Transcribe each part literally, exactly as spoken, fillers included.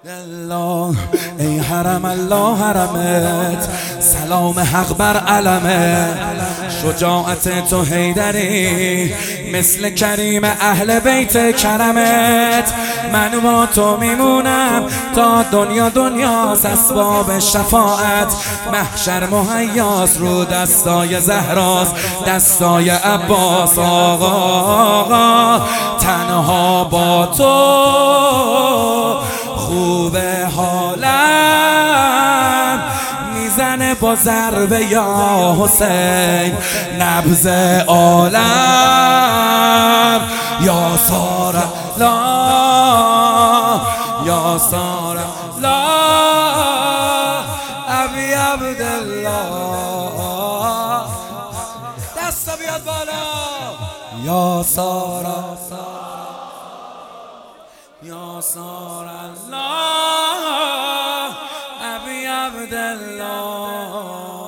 الله ای حرم الله حرمت، سلام حق بر علمت، شجاعت تو حیدری مثل کریم اهل بیت کرمت. من با تو میمونم تا دنیا دنیاست، اسباب شفاعت محشر مهیاس، رو دستای زهراست دستای عباس. آقا آقا تنها با تو خوبه حالم، میزنه با ضربه یا حسین نبض عالم. یا سارا لا یا سارا لا ابی عبدالله، دستا بیاد بالا. یا سارا یا سارا الله ابی عبدالله.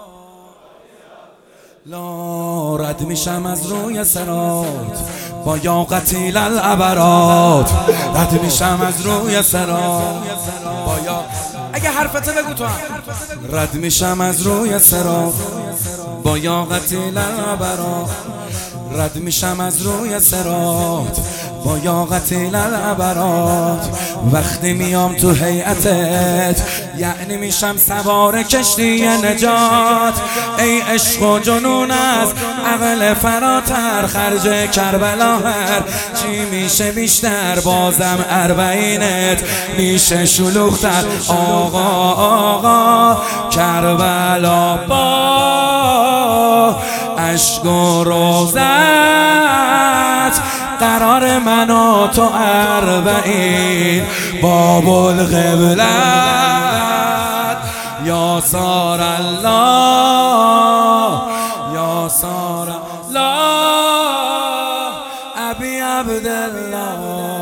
لا رد میشم از روی صراط با یا قتیل العبرات، رد میشم از روی صراط با یا، اگه حرفته بگو تو هم. رد میشم از روی صراط با یا قتیل العبرات، رد میشم از روی صراط با یا قتیل العبرات. وقتی میام تو هیئتت یعنی میشم سوار کشتی نجات. ای عشق و جنون از عقل فراتر، خرج کربلا هر چی میشه بیشتر، بازم اربعینت میشه شلوغتر. آقا آقا کربلا با عشق و روزت، قرار من و تو اربعین باب القبلت. یا سار الله یا سار الله ابی عبدالله.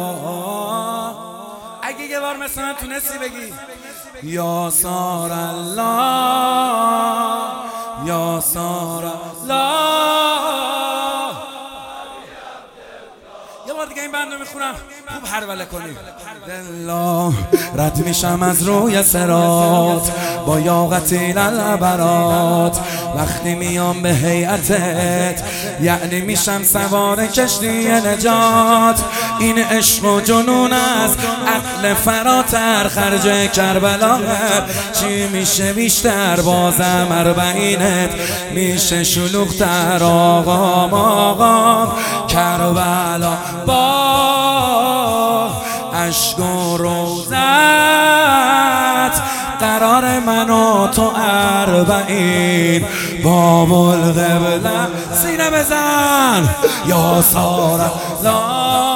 اگه یه بار مثل من تونستی بگی یا سار الله یا سار الله. یه بار دیگه این بند رو میخونم خوب هروله کنیم. الله رد میشم از روی صراط با یا قتیل العبرات، وقتی میام به هیئتت یعنی میشم سوار کشتی نجات. این عشق و جنون است عقل فراتر، خرج کربلا چی میشه بیشتر، بازم اربعینت میشه شلوغتر. آقا آقا کربلا با عشق و روزت، قرار من و تو اربعین باب القبله. سینه بزن یا سارا لا